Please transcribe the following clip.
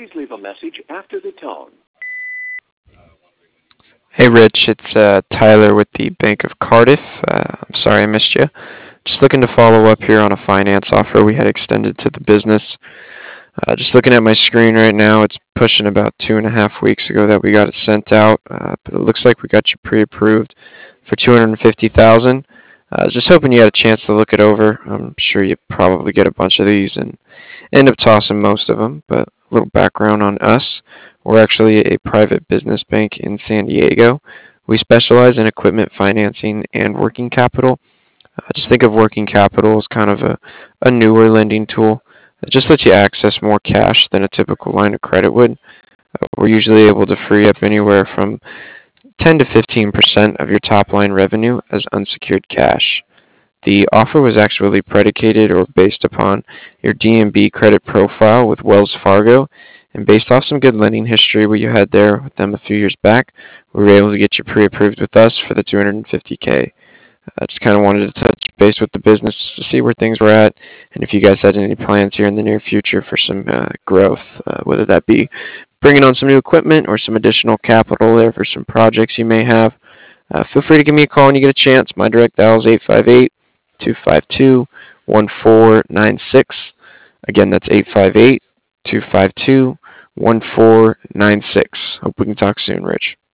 Please leave a message after the tone. Hey Rich, it's Tyler with the Bank of Cardiff. I'm sorry I missed you. Just looking to follow up here on a finance offer we had extended to the business. Just looking at my screen right now, it's pushing about 2.5 weeks ago that we got it sent out. But it looks like we got you pre-approved for 250,000. I was just hoping you had a chance to look it over. I'm sure you probably get a bunch of these and end up tossing most of them. But a little background on us: we're actually a private business bank in San Diego. We specialize in equipment financing and working capital. Just think of working capital as kind of a newer lending tool. It just lets you access more cash than a typical line of credit would. We're usually able to free up anywhere from 10 to 15% of your top line revenue as unsecured cash. The offer was actually predicated or based upon your DNB credit profile with Wells Fargo, and based off some good lending history we had there with them a few years back, we were able to get you pre-approved with us for the 250K. I just kind of wanted to touch base with the business to see where things were at, and if you guys had any plans here in the near future for some growth, whether that be bringing on some new equipment or some additional capital there for some projects you may have. Feel free to give me a call when you get a chance. My direct dial is 858-252-1496. Again, that's 858-252-1496. Hope we can talk soon, Rich.